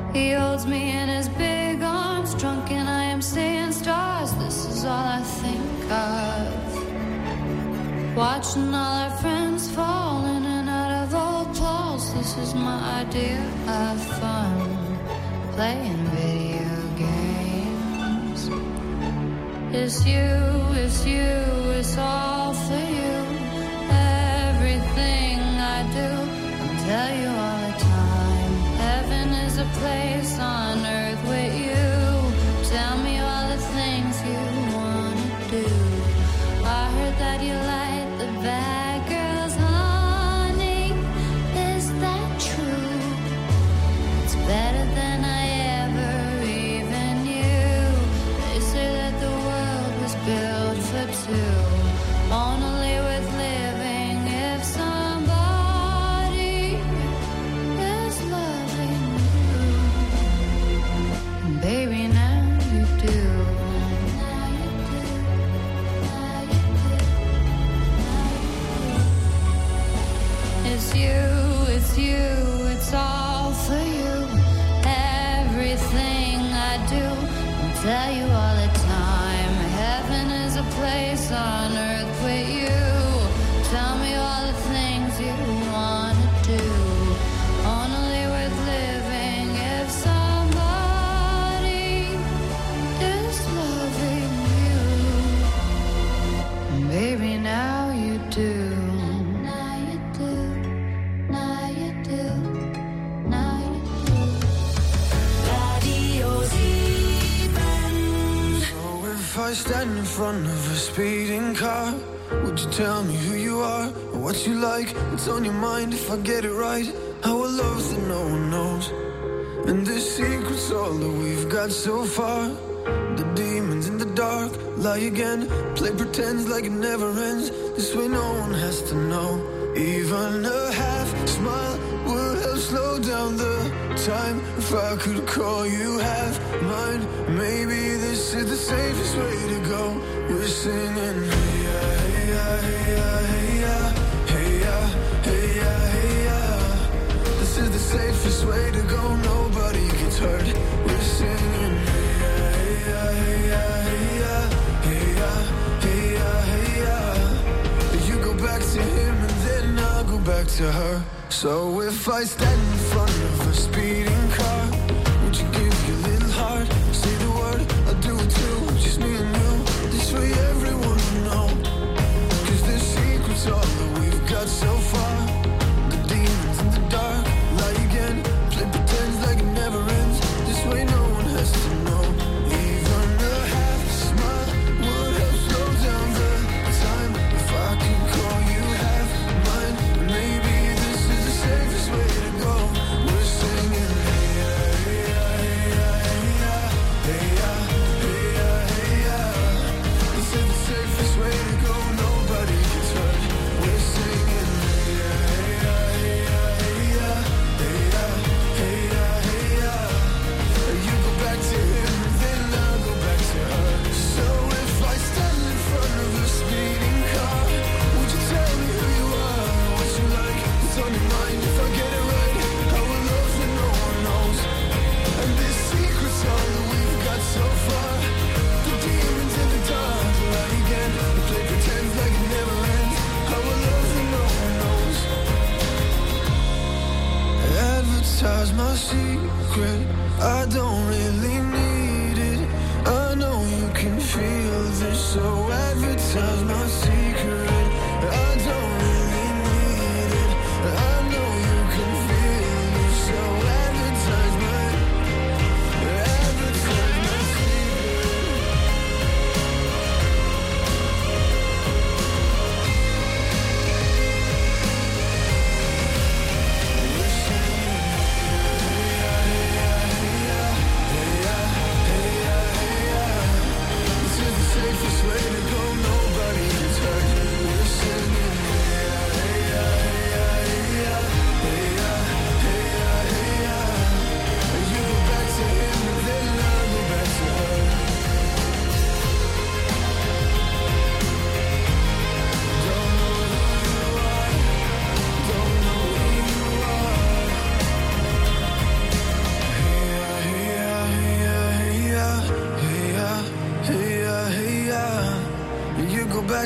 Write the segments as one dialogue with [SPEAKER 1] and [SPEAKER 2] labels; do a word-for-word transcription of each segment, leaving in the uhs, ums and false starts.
[SPEAKER 1] He holds me in his big arms, drunk and I am seeing stars. This is all I think of. Watching all our friends fall in and out of old clothes. This is my idea of fun. Playing video games. It's you, it's you, it's all for you. Everything I do, I'll tell you all the time. Heaven is a place on earth with you. Tell me all the things you wanna do. I heard that you like the bad girls, honey. Is that true? It's better than I ever even knew. They say that the world was built for two. Only with living if somebody is loving you. And baby, now you do. Now you do. Now you do. It's you, it's you, it's all for you. Everything I do, I'll tell you all the time. Heaven is a place on earth with you. Tell me all the things you wanna do. Only worth living if somebody is loving you. And baby, now you do. Now you do. Now you do. Now you do.
[SPEAKER 2] Radio Zeeman. So if I stand in front of a speeding car, would you tell me who you are or what you like? What's on your mind if I get it right? Our loves that no one knows, and the secret's all that we've got so far. The demons in the dark lie again, play pretends like it never ends. This way no one has to know. Even a half smile would help slow down the time. If I could call you half mine, maybe this is the safest way to go. We're singing hey ya, hey ya, hey ya, hey ya, hey ya, hey ya, hey ya. This is the safest way to go, nobody gets hurt. We're singing hey ya, hey ya, hey ya, hey ya, hey ya, hey ya, hey ya. You go back to him and then I'll go back to her. So if I stand in front of a speeding car, would you give your little heart? Say the word, I'll do it too. Just me and you, this way everyone will know. Cause the secret's all that we've got so far. The demons in the dark lie again, play pretends like it never ends. This way no one has to know. Even a half smile would help slow down the time. If I could call you half mine, maybe this is the safest way to go. We're singing hey ya, hey ya, hey ya, hey ya, hey ya, hey ya, hey ya. This is the safest way to go, nobody gets hurt. We're singing hey ya, hey ya, hey ya, hey ya, hey ya, hey ya, hey ya. You go back to him, then I'll go back to her. So if I stand in front of a speeding car, would you tell me who you are, what you like, what's on your mind? If I get it right, I will love that no one knows. And this secret's all that we've got so far. The demons in the dark lie again, they play pretend like it never ends. I will love that no one knows. Advertise my secret, I don't really need it. I know you can feel this, so advertise my secret. I don't really need it. I know you can feel this, so advertise my, advertise my secret. We're singing hey ya, hey ya, hey ya, hey ya, hey ya, hey ya. This is the safest way to go, nobody gets hurt.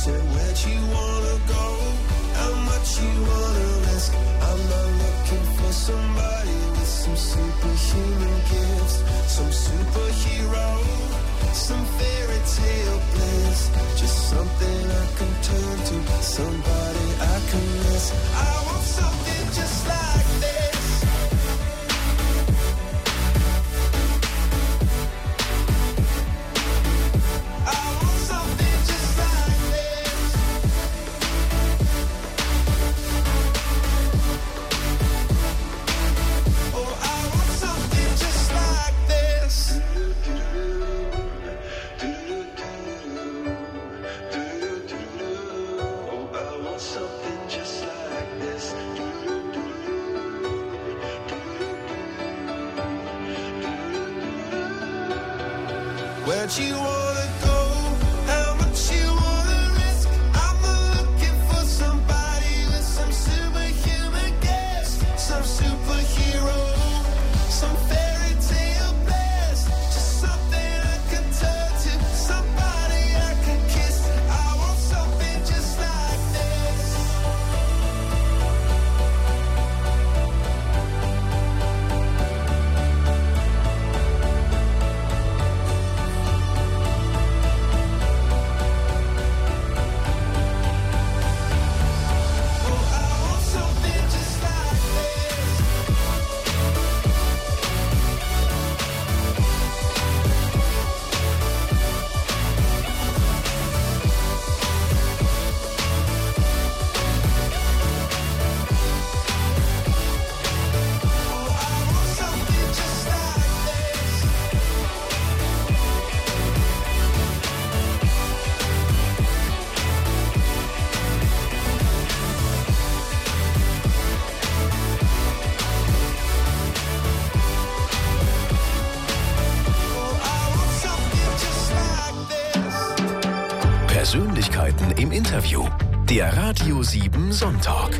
[SPEAKER 3] said, where'd you wanna go? How much you wanna risk? I'm not looking for somebody with some superhuman gifts, some superhero, some fairy tale bliss, just something I can turn to, somebody I can miss. I want something just like this. I want something just like this. Oh, I want something just like this. Oh, I want something just like this. Where'd you wanna go? How much you wanna risk? I'm not looking for somebody with some superhuman gifts, some superhero, some fairy tale bliss, just something I can turn to, somebody I can kiss. I want something just like this. Oh, I want something just like this. Oh, I want something just like this. Oh, I want something just like this.
[SPEAKER 4] Persönlichkeiten im Interview. Der Radio sieben Sonntag.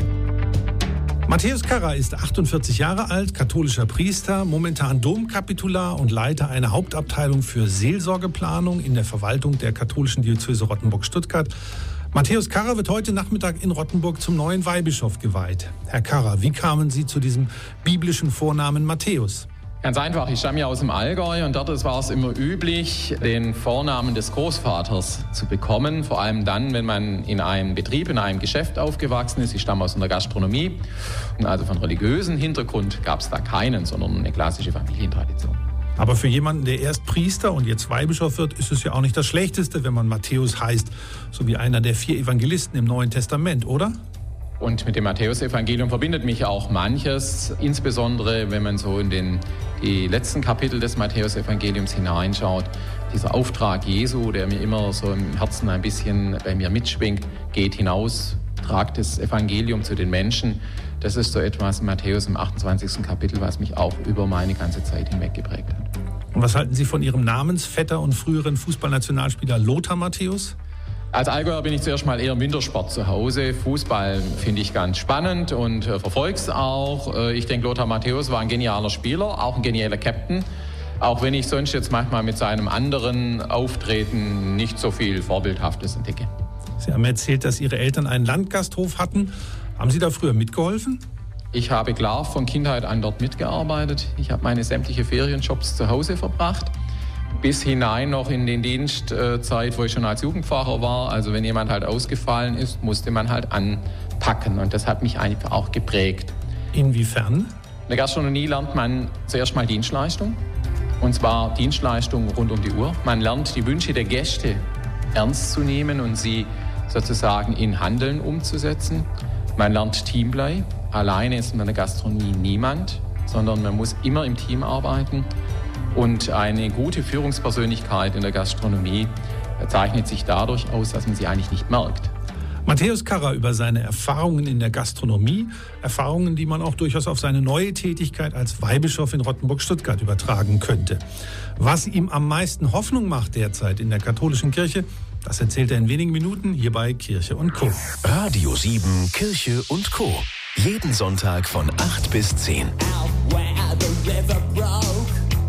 [SPEAKER 5] Matthäus Karrer ist achtundvierzig Jahre alt, katholischer Priester, momentan Domkapitular und Leiter einer Hauptabteilung für Seelsorgeplanung in der Verwaltung der katholischen Diözese Rottenburg-Stuttgart. Matthäus Karrer wird heute Nachmittag in Rottenburg zum neuen Weihbischof geweiht. Herr Karrer, wie kamen Sie zu diesem biblischen Vornamen Matthäus?
[SPEAKER 6] Ganz einfach, ich stamme ja aus dem Allgäu und dort war es immer üblich, den Vornamen des Großvaters zu bekommen. Vor allem dann, wenn man in einem Betrieb, in einem Geschäft aufgewachsen ist. Ich stamme aus einer Gastronomie. Und also von religiösen Hintergrund gab es da keinen, sondern eine klassische Familientradition.
[SPEAKER 5] Aber für jemanden, der erst Priester und jetzt Weihbischof wird, ist es ja auch nicht das Schlechteste, wenn man Matthäus heißt, so wie einer der vier Evangelisten im Neuen Testament, oder?
[SPEAKER 6] Und mit dem Matthäusevangelium verbindet mich auch manches, insbesondere wenn man so in den, die letzten Kapitel des Matthäusevangeliums hineinschaut. Dieser Auftrag Jesu, der mir immer so im Herzen ein bisschen bei mir mitschwingt, geht hinaus, tragt das Evangelium zu den Menschen. Das ist so etwas in Matthäus im achtundzwanzigsten Kapitel, was mich auch über meine ganze Zeit hinweg geprägt hat.
[SPEAKER 5] Und was halten Sie von Ihrem Namensvetter und früheren Fußballnationalspieler Lothar Matthäus?
[SPEAKER 6] Als Allgäuer bin ich zuerst mal eher im Wintersport zu Hause. Fußball finde ich ganz spannend und äh, verfolge es auch. Äh, ich denke, Lothar Matthäus war ein genialer Spieler, auch ein genialer Captain. Auch wenn ich sonst jetzt manchmal mit seinem anderen Auftreten nicht so viel Vorbildhaftes entdecke.
[SPEAKER 5] Sie haben erzählt, dass Ihre Eltern einen Landgasthof hatten. Haben Sie da früher mitgeholfen?
[SPEAKER 6] Ich habe klar von Kindheit an dort mitgearbeitet. Ich habe meine sämtliche Ferienjobs zu Hause verbracht. Bis hinein noch in den Dienstzeit, wo ich schon als Jugendpfarrer war. Also wenn jemand halt ausgefallen ist, musste man halt anpacken. Und das hat mich einfach auch geprägt.
[SPEAKER 5] Inwiefern?
[SPEAKER 6] In der Gastronomie lernt man zuerst mal Dienstleistung. Und zwar Dienstleistung rund um die Uhr. Man lernt die Wünsche der Gäste ernst zu nehmen und sie sozusagen in Handeln umzusetzen. Man lernt Teamplay. Alleine ist man in der Gastronomie niemand, sondern man muss immer im Team arbeiten. Und eine gute Führungspersönlichkeit in der Gastronomie zeichnet sich dadurch aus, dass man sie eigentlich nicht merkt.
[SPEAKER 5] Matthäus Karrer über seine Erfahrungen in der Gastronomie, Erfahrungen, die man auch durchaus auf seine neue Tätigkeit als Weihbischof in Rottenburg-Stuttgart übertragen könnte. Was ihm am meisten Hoffnung macht derzeit in der katholischen Kirche, das erzählt er in wenigen Minuten hier bei Kirche und Co.
[SPEAKER 4] Radio sieben, Kirche und Co. Jeden Sonntag von acht bis zehn.
[SPEAKER 7] Out where the river broke,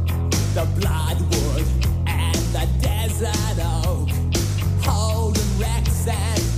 [SPEAKER 7] the bloodwood and the desert oak, holding wrecks and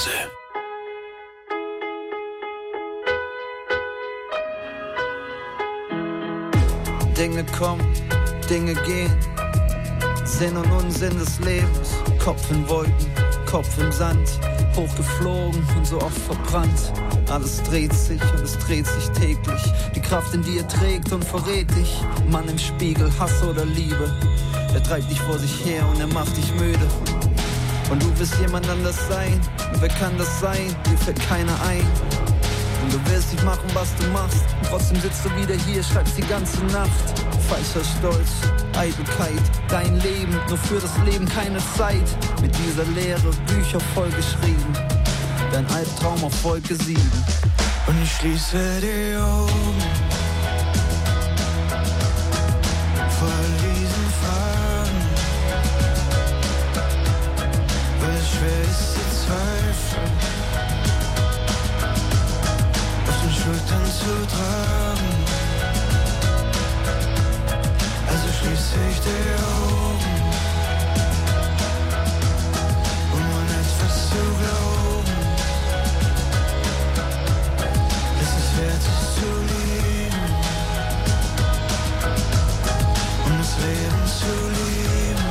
[SPEAKER 4] Hause.
[SPEAKER 8] Dinge kommen, Dinge gehen, Sinn und Unsinn des Lebens. Kopf in Wolken, Kopf im Sand, hochgeflogen und so oft verbrannt. Alles dreht sich und es dreht sich täglich. Die Kraft in dir trägt und verrät dich. Mann im Spiegel, Hass oder Liebe. Er treibt dich vor sich her und er macht dich müde. Und du willst jemand anders sein. Und wer kann das sein? Dir fällt keiner ein. Und du willst nicht machen, was du machst. Und trotzdem sitzt du wieder hier, schreibst die ganze Nacht. Falscher Stolz, Eitelkeit, dein Leben, nur für das Leben keine Zeit. Mit dieser Leere Bücher vollgeschrieben, dein Albtraum auf Wolke sieben.
[SPEAKER 2] Und ich schließe die Augen vor diesen Fragen, weil es schwer ist zu zweifeln, auf den Schultern zu tragen. Also schließe ich die Augen, um an etwas zu glauben, dass es wert ist zu lieben, um das Leben zu lieben.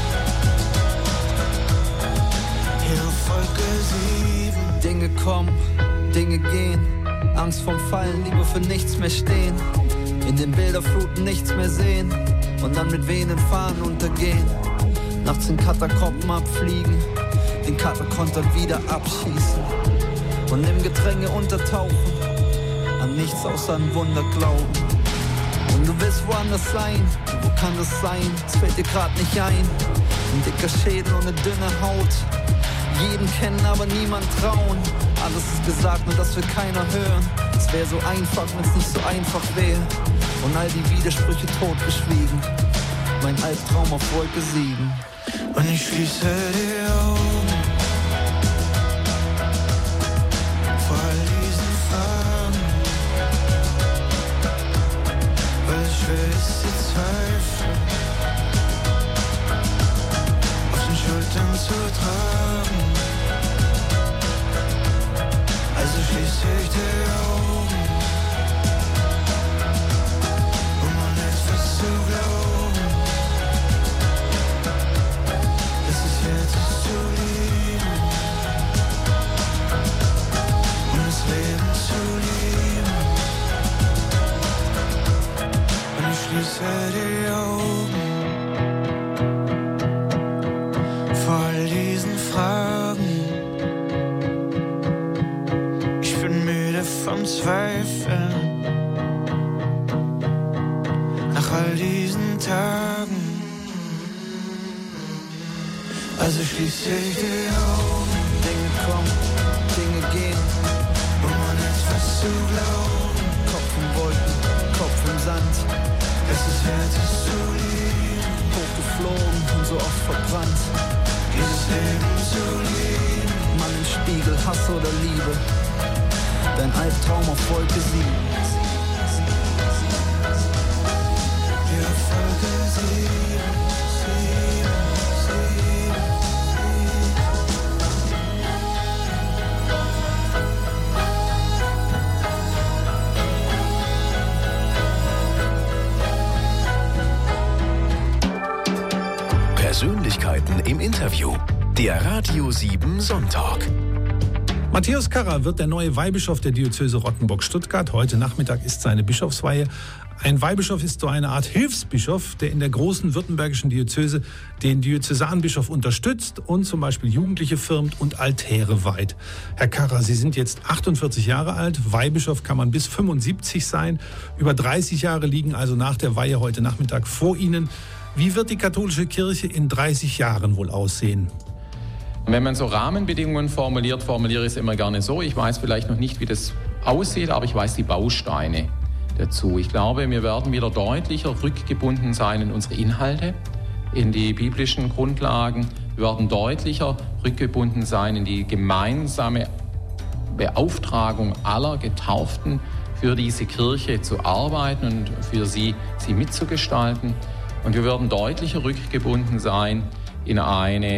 [SPEAKER 2] Hier auf Wolke sieben.
[SPEAKER 8] Dinge kommen, Dinge gehen, Angst vorm Fallen, Liebe für nichts mehr stehen. In den Bilderfluten nichts mehr sehen und dann mit wehenden Fahnen untergehen. Nachts in Katakomben abfliegen, den Katakonter wieder abschießen und im Gedränge untertauchen, an nichts außer ein Wunder glauben. Und du willst woanders sein, wo kann das sein? Es fällt dir grad nicht ein. Ein dicker Schädel und eine dünne Haut, jeden kennen, aber niemand trauen. Alles ist gesagt, nur das will keiner hören. Es wäre so einfach, wenn es nicht so einfach wäre. Und all die Widersprüche totgeschwiegen. Mein Albtraum auf Wolke sieben.
[SPEAKER 2] Und ich schließe die Augen vor all diesen Fragen, weil es schwer ist zu zweifeln, auf den Schultern zu tragen. Also schließe ich die Augen, um an etwas zu glauben, dass es wert ist zu lieben, um das Leben zu lieben. Und ich schließe die Augen vor all diesen Fragen. Ich bin müde vom Zweifeln nach all diesen Tagen. Also schließe ich die Augen,
[SPEAKER 8] Dinge kommen, Dinge gehen,
[SPEAKER 2] um an etwas zu glauben,
[SPEAKER 8] Kopf im Wolken, Kopf im Sand,
[SPEAKER 2] dass es wert ist zu lieben,
[SPEAKER 8] hochgeflogen und so oft verbrannt.
[SPEAKER 2] dieses Leben zu lieben.
[SPEAKER 8] Mann im Spiegel, Hass oder Liebe, dein Albtraum auf Wolke sieben.
[SPEAKER 2] Wir auf Wolke sieben, sieben, sieben.
[SPEAKER 4] Persönlichkeiten im Interview. Der Radio sieben Sonntag.
[SPEAKER 5] Matthäus Karrer wird der neue Weihbischof der Diözese Rottenburg-Stuttgart. Heute Nachmittag ist seine Bischofsweihe. Ein Weihbischof ist so eine Art Hilfsbischof, der in der großen württembergischen Diözese den Diözesanbischof unterstützt und zum Beispiel Jugendliche firmt und Altäre weiht. Herr Karrer, Sie sind jetzt achtundvierzig Jahre alt. Weihbischof kann man bis fünfundsiebzig sein. Über dreißig Jahre liegen also nach der Weihe heute Nachmittag vor Ihnen. Wie wird die katholische Kirche in dreißig Jahren wohl aussehen?
[SPEAKER 6] Wenn man so Rahmenbedingungen formuliert, formuliere ich es immer gerne so. Ich weiß vielleicht noch nicht, wie das aussieht, aber ich weiß die Bausteine dazu. Ich glaube, wir werden wieder deutlicher rückgebunden sein in unsere Inhalte, in die biblischen Grundlagen. Wir werden deutlicher rückgebunden sein in die gemeinsame Beauftragung aller Getauften, für diese Kirche zu arbeiten und für sie, sie mitzugestalten. Und wir werden deutlicher rückgebunden sein in eine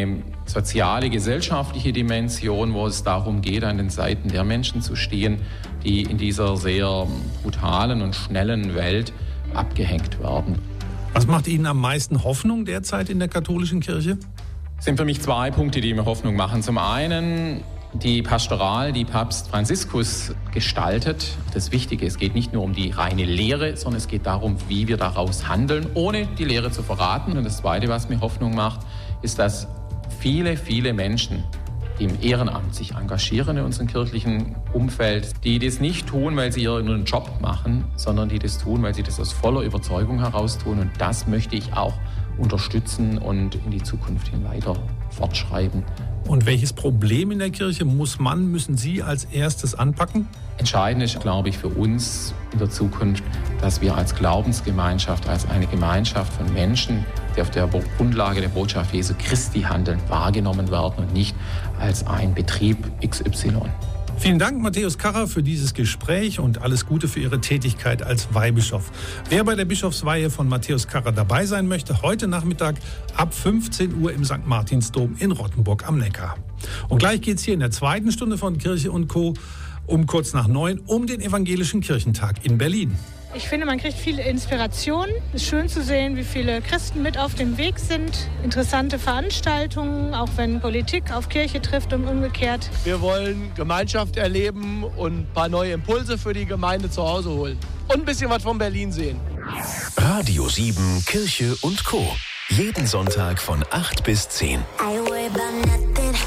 [SPEAKER 6] soziale, gesellschaftliche Dimension, wo es darum geht, an den Seiten der Menschen zu stehen, die in dieser sehr brutalen und schnellen Welt abgehängt werden.
[SPEAKER 5] Was macht Ihnen am meisten Hoffnung derzeit in der katholischen Kirche?
[SPEAKER 6] Es sind für mich zwei Punkte, die mir Hoffnung machen. Zum einen die Pastoral, die Papst Franziskus gestaltet. Das Wichtige, es geht nicht nur um die reine Lehre, sondern es geht darum, wie wir daraus handeln, ohne die Lehre zu verraten. Und das Zweite, was mir Hoffnung macht, ist, dass viele, viele Menschen, die im Ehrenamt sich engagieren in unserem kirchlichen Umfeld, die das nicht tun, weil sie ihren Job machen, sondern die das tun, weil sie das aus voller Überzeugung heraus tun. Und das möchte ich auch unterstützen und in die Zukunft hin weiter fortschreiben.
[SPEAKER 5] Und welches Problem in der Kirche muss man, müssen Sie als erstes anpacken?
[SPEAKER 6] Entscheidend ist, glaube ich, für uns in der Zukunft, dass wir als Glaubensgemeinschaft, als eine Gemeinschaft von Menschen, die auf der Grundlage der Botschaft Jesu Christi handeln, wahrgenommen werden und nicht als ein Betrieb X Y.
[SPEAKER 5] Vielen Dank, Matthäus Karrer, für dieses Gespräch und alles Gute für Ihre Tätigkeit als Weihbischof. Wer bei der Bischofsweihe von Matthäus Karrer dabei sein möchte, heute Nachmittag ab fünfzehn Uhr im Sankt Martinsdom in Rottenburg am Neckar. Und gleich geht es hier in der zweiten Stunde von Kirche und Co. um kurz nach neun um den Evangelischen Kirchentag in Berlin.
[SPEAKER 9] Ich finde, man kriegt viel Inspiration. Es ist schön zu sehen, wie viele Christen mit auf dem Weg sind. Interessante Veranstaltungen, auch wenn Politik auf Kirche trifft und umgekehrt.
[SPEAKER 10] Wir wollen Gemeinschaft erleben und ein paar neue Impulse für die Gemeinde zu Hause holen. Und ein bisschen was von Berlin sehen.
[SPEAKER 4] Radio sieben, Kirche und Co. Jeden Sonntag von acht bis zehn.
[SPEAKER 11] I worry about nothing.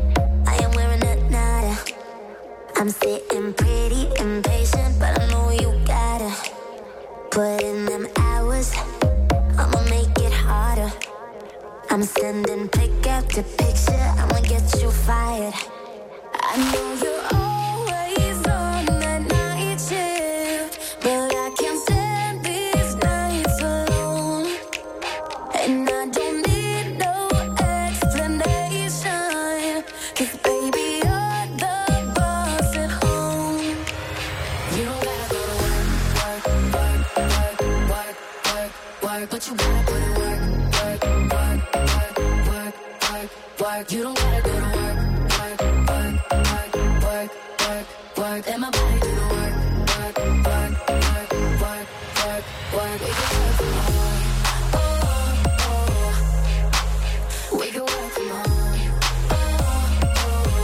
[SPEAKER 11] I am wearing a nada. I'm sitting pretty impatient, but I know you gotta put in them hours. I'ma make it harder. I'm sending pick after picture. I'ma get you fired. I know you're always on that night shift, but I can't stand these nights alone. And I don't need no explanation, 'cause baby you're the boss at home. You don't gotta go to work, work, work, work, work, work, work, but you gotta put in work, work, work, work, work, work, work. You don't gotta go to work, work, work, work, work, work, work. Let my body do the work, work, work, work, work, work, work. We can work from home. Oh, oh. We can work from home. Oh,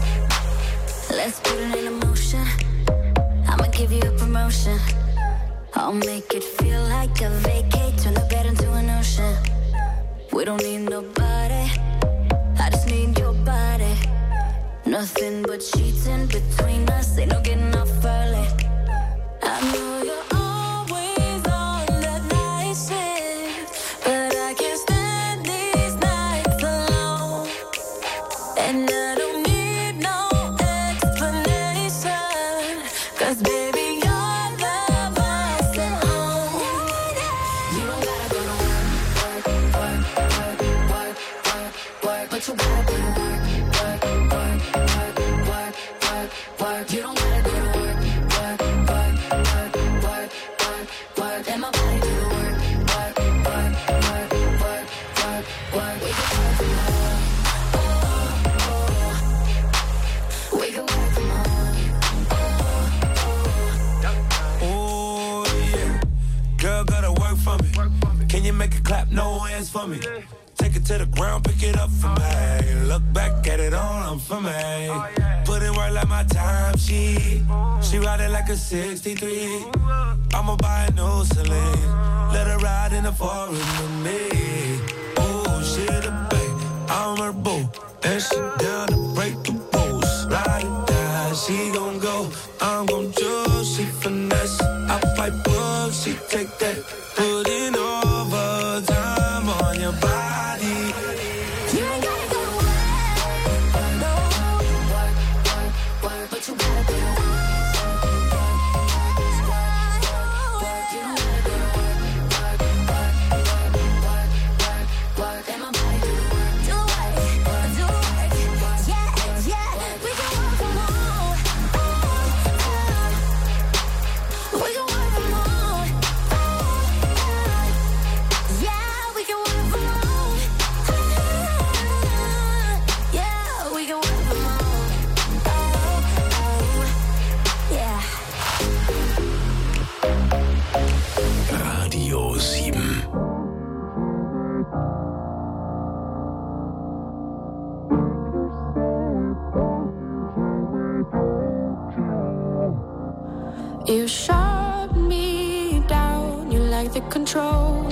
[SPEAKER 11] oh. Let's put it in motion. I'ma give you a promotion. I'll make it feel like a vacate. Turn the bed into an ocean. We don't need nobody. I just need your body. Nothing but sheets in between us. Ain't no getting off early. I know you're always on that night shift, but I can't stand these nights alone. And I don't need no explanation, 'cause baby you're the boss at home. You don't gotta go to work, work, work, work, work, work, work, but you gotta put in work, work, work, work, work, work, work. You don't gotta go to work, work, work, work, work, work, work. Let my body do the work, work, work, work, work, work, work. We can work from home. Oh, oh. We can work from home.
[SPEAKER 12] Oh, yeah. Girl, gotta work for me. Can you make it clap? No hands for me. Take it to the ground, pick it up for me. Look back at it all, I'm for me. Put in work like my time sheet. She ride it like a sixty-three. I'ma buy a new Celine. Let her ride in the foreign with me. Oh, she the babe, I'm her boo. And she down to break the rules. Ride or die, she gon' go. I'm gon' choose, she finesse. I fight bull, she take that. Put in overtime on your body.
[SPEAKER 11] You ain't gotta go to work, no. Work, work, work, but you gotta do it. You don't gotta go to work, work, work, work, work, work, work. Let my body do the work. Do it, do it, yeah, yeah. We can work from home. We can work from home. You shut me down, you like the control.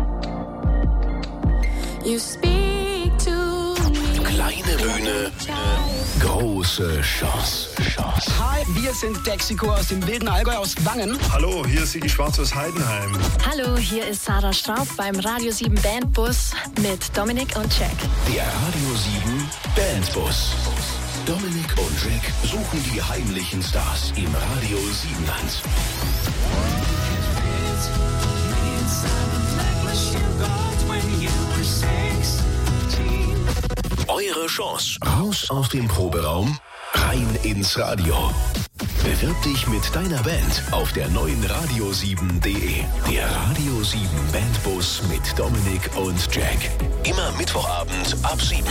[SPEAKER 11] You speak to me.
[SPEAKER 4] Kleine Bühne, große Chance. Chance.
[SPEAKER 13] Hi, wir sind Dexiko aus dem wilden Allgäu aus Wangen.
[SPEAKER 14] Hallo, hier ist Sigi Schwarz aus Heidenheim.
[SPEAKER 15] Hallo, hier ist Sarah Straub beim Radio sieben Bandbus mit Dominik und Jack.
[SPEAKER 4] Der Radio sieben Bandbus. Dominik und Jack suchen die heimlichen Stars im Radio Siebenland. Eure Chance. Raus aus dem Proberaum, rein ins Radio. Bewirb dich mit deiner Band auf der neuen radio sieben punkt de. Der Radio sieben Bandbus mit Dominik und Jack. Immer Mittwochabend ab sieben.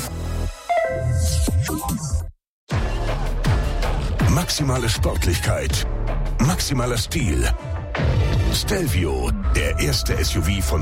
[SPEAKER 16] Maximale Sportlichkeit, maximaler Stil. Stelvio, der erste S U V von